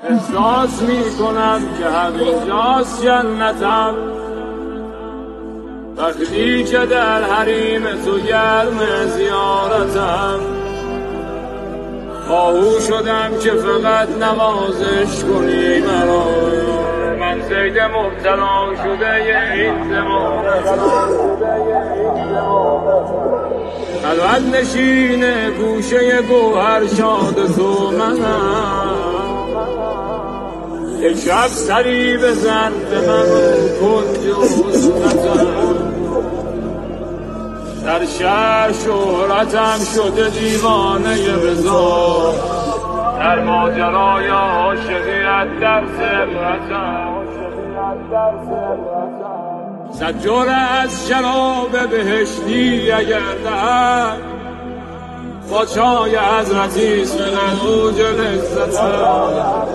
احساس میکنم که همینجاست جنتم، وقتی که در حریم تو گرم زیارتم. خواهو شدم که فقط نوازش کنی مرا، من زید مبتلا شده این زمانتم. خلوت نشین گوشه گوهر شاد تو منم، یک شب سری بزن به من کنج حسنتم. در شهر شهرتم شده دیوانه رضا، در ماجرای عاشقیت در سرتم. صد جرعه از شراب بهشتی اگر دهم، با چای حضرتی است به اوج لذتم.